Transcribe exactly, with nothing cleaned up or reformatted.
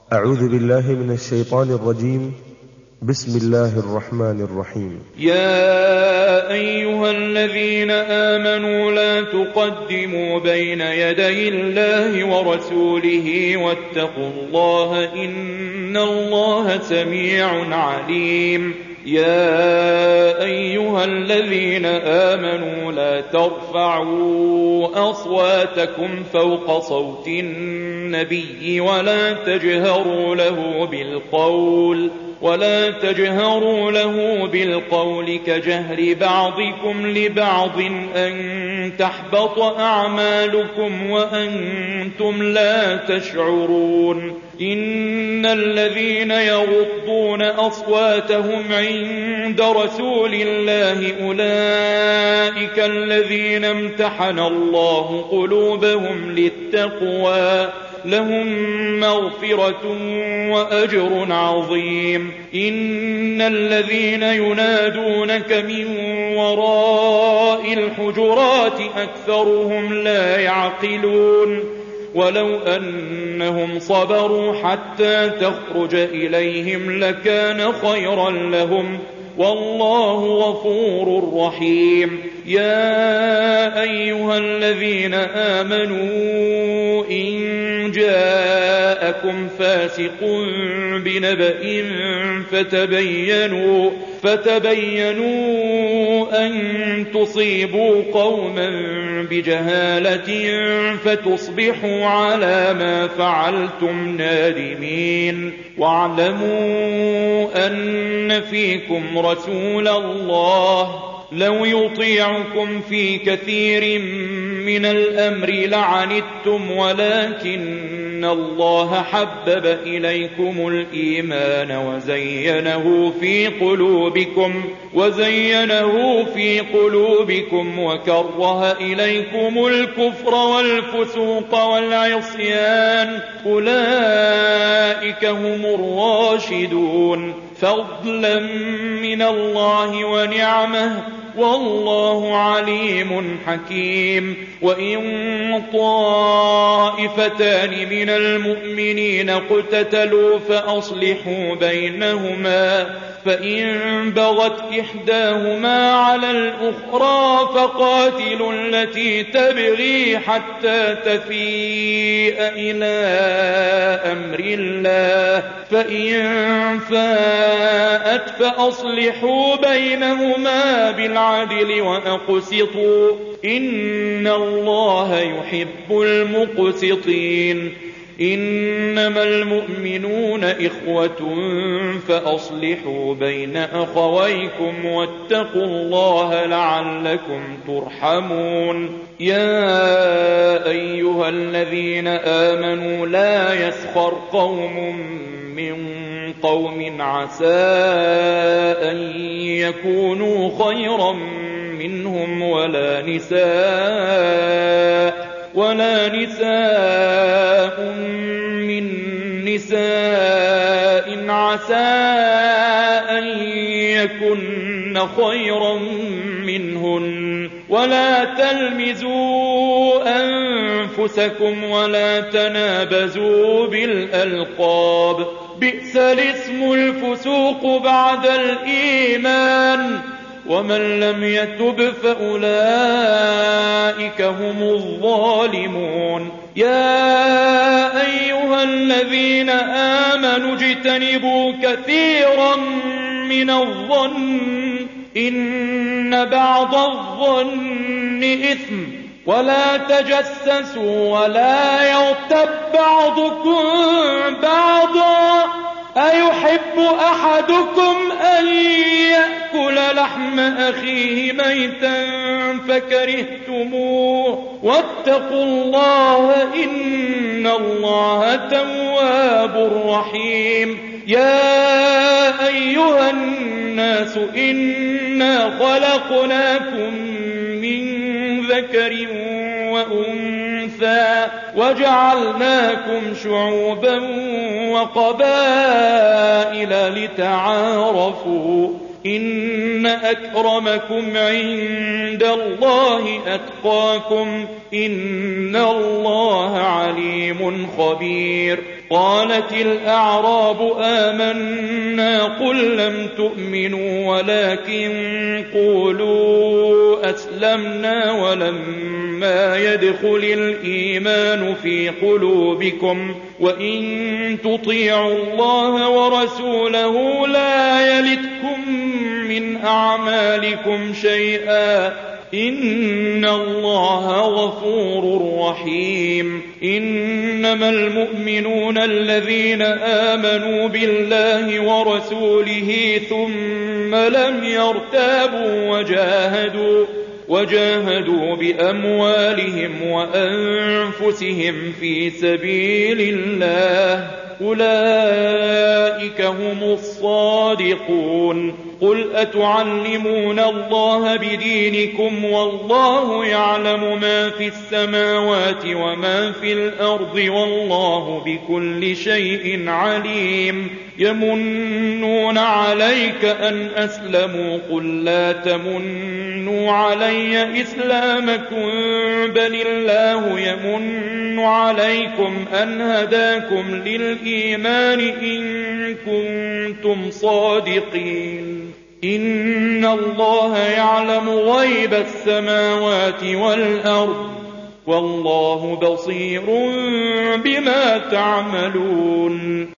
أعوذ بالله من الشيطان الرجيم. بسم الله الرحمن الرحيم. يا أيها الذين آمنوا لا تقدموا بين يدي الله ورسوله واتقوا الله إن الله سميع عليم. يا أيها الذين آمنوا لا ترفعوا أصواتكم فوق صوت النبي ولا تجهروا له بالقول ولا تجهروا له بالقول كجهر بعضكم لبعض أن تحبط أعمالكم وأنتم لا تشعرون. إن الذين يغضون أصواتهم عند رسول الله أولئك الذين امتحن الله قلوبهم للتقوى لهم مغفرة وأجر عظيم. إن الذين ينادونك من وراء الحجرات أكثرهم لا يعقلون. ولو أنهم صبروا حتى تخرج إليهم لكان خيرا لهم والله غفور رحيم. يا أيها الذين آمنوا إن جاءكم فاسق بنبأ فتبينوا فتبينوا أن تصيبوا قوما بجهالة فتصبحوا على ما فعلتم نادمين. واعلموا أن فيكم رسول الله لو يطيعكم في كثير من الأمر لعنتم ولكن الله حبب إليكم الإيمان وزينه في قلوبكم وزينه في قلوبكم وكره إليكم الكفر والفسوق والعصيان أولئك هم الراشدون فضلا من الله ونعمه والله عليم حكيم. وإن طائفتان من المؤمنين اقتتلوا فأصلحوا بينهما فإن بغت إحداهما على الأخرى فقاتلوا التي تبغي حتى تفيء إلى أمر الله فإن فاءت فأصلحوا بينهما بالعدل وأقسطوا إن الله يحب المقسطين. إنما المؤمنون إخوة فأصلحوا بين أخويكم واتقوا الله لعلكم ترحمون. يا أيها الذين آمنوا لا يسخر قوم من قوم عسى أن يكونوا خيرا منهم ولا نساء ولا نساء من نساء عسى أن يكن خيرا منهن ولا تلمزوا أنفسكم ولا تنابزوا بالألقاب بئس الاسم الفسوق بعد الإيمان ومن لم يتب فأولئك هم الظالمون. يا أيها الذين آمنوا اجتنبوا كثيرا من الظن إن بعض الظن إثم ولا تجسسوا ولا يغتب بعضكم بعضا أيحب أحدكم أن يأكل لحم أخيه ميتا فكرهتموه واتقوا الله إن الله تواب رحيم. يا أيها الناس إنا خلقناكم من ذكر وأنثى وجعلناكم شعوبا وقبائل لتعارفوا إن أكرمكم عند الله أتقاكم إن الله عليم خبير. قالت الأعراب آمنا قل لم تؤمنوا ولكن قولوا أسلمنا ولما يدخل الإيمان في قلوبكم وإن تطيعوا الله ورسوله لا يلتكم من أعمالكم شيئا إن الله غفور رحيم. إنما المؤمنون الذين آمنوا بالله ورسوله ثم لم يرتابوا وجاهدوا وجاهدوا بأموالهم وأنفسهم في سبيل الله أولئك هم الصادقون. قل أتعلمون الله بدينكم والله يعلم ما في السماوات وما في الأرض والله بكل شيء عليم. يمنون عليك أن أسلموا قل لا تمنوا علي إسلامكم بل الله يمن عليكم أن هداكم للإيمان إن كنتم صادقين. إن الله يعلم غيب السماوات والأرض والله بصير بما تعملون.